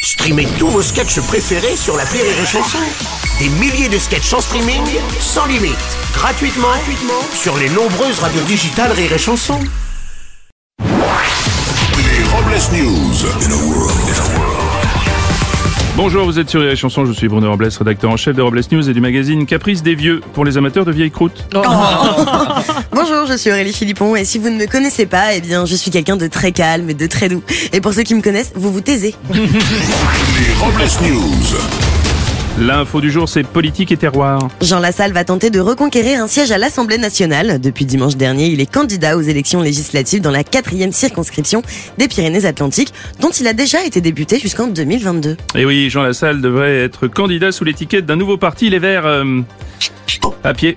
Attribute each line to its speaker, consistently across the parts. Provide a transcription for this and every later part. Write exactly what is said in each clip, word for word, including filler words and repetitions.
Speaker 1: Streamez tous vos sketchs préférés sur l'appli Rire et Chanson. Des milliers de sketchs en streaming, sans limite, gratuitement, gratuitement sur les nombreuses radios digitales Rire et Chanson.
Speaker 2: Les Robles News.
Speaker 3: Bonjour, vous êtes sur Rire et Chanson, je suis Bruno Robles, rédacteur en chef des Robles News et du magazine Caprice des Vieux, pour les amateurs de vieilles croûtes.
Speaker 4: Oh. Bonjour, je suis Aurélie Philippon et si vous ne me connaissez pas, eh bien je suis quelqu'un de très calme et de très doux. Et pour ceux qui me connaissent, vous vous taisez.
Speaker 2: Les Robles News.
Speaker 3: L'info du jour, c'est politique et terroir.
Speaker 4: Jean Lassalle va tenter de reconquérir un siège à l'Assemblée nationale. Depuis dimanche dernier, il est candidat aux élections législatives dans la quatrième circonscription des Pyrénées-Atlantiques, dont il a déjà été député jusqu'en deux mille vingt-deux.
Speaker 3: Et oui, Jean Lassalle devrait être candidat sous l'étiquette d'un nouveau parti, les Verts euh, à pied.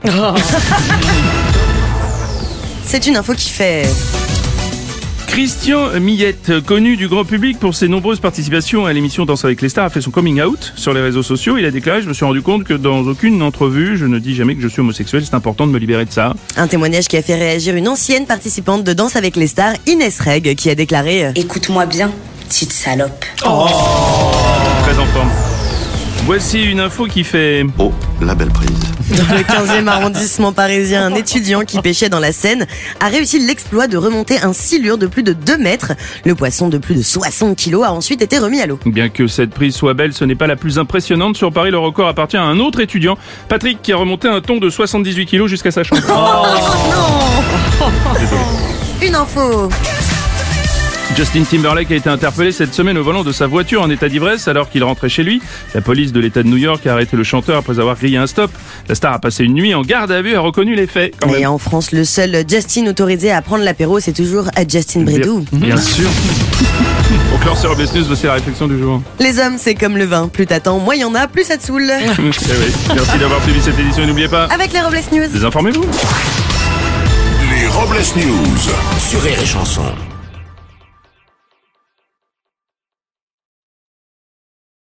Speaker 4: C'est une info qui fait...
Speaker 3: Christian Millette, connu du grand public pour ses nombreuses participations à l'émission Danse avec les stars, a fait son coming out sur les réseaux sociaux. Il a déclaré: je me suis rendu compte que dans aucune entrevue, je ne dis jamais que je suis homosexuel, c'est important de me libérer de ça.
Speaker 4: Un témoignage qui a fait réagir une ancienne participante de Danse avec les stars, Inès Reg, qui a déclaré «
Speaker 5: Écoute-moi bien, petite salope. »
Speaker 3: Oh, très en forme. Voici une info qui fait...
Speaker 6: Oh, la belle prise.
Speaker 4: Dans le quinzième arrondissement parisien, un étudiant qui pêchait dans la Seine a réussi l'exploit de remonter un silure de plus de deux mètres. Le poisson de plus de soixante kilos a ensuite été remis à l'eau.
Speaker 3: Bien que cette prise soit belle, ce n'est pas la plus impressionnante. Sur Paris, le record appartient à un autre étudiant, Patrick, qui a remonté un thon de soixante-dix-huit kilos jusqu'à sa chambre.
Speaker 4: Oh, non. Une info.
Speaker 3: Justin Timberlake a été interpellé cette semaine au volant de sa voiture en état d'ivresse alors qu'il rentrait chez lui. La police de l'État de New York a arrêté le chanteur après avoir grillé un stop. La star a passé une nuit en garde à vue et a reconnu les faits. Quand
Speaker 4: Et
Speaker 3: même.
Speaker 4: en France, le seul Justin autorisé à prendre l'apéro, c'est toujours Justin Bridou.
Speaker 3: Bien, bien sûr. Au clore sur Robles News, voici la réflexion du jour.
Speaker 4: Les hommes, c'est comme le vin. Plus t'attends, moins il y en a, plus ça te saoule.
Speaker 3: Eh oui. Merci d'avoir suivi cette édition et n'oubliez pas,
Speaker 4: Avec les Robles News.
Speaker 3: désinformez-vous.
Speaker 2: Les Robles News.
Speaker 1: Sur Rire et Chanson.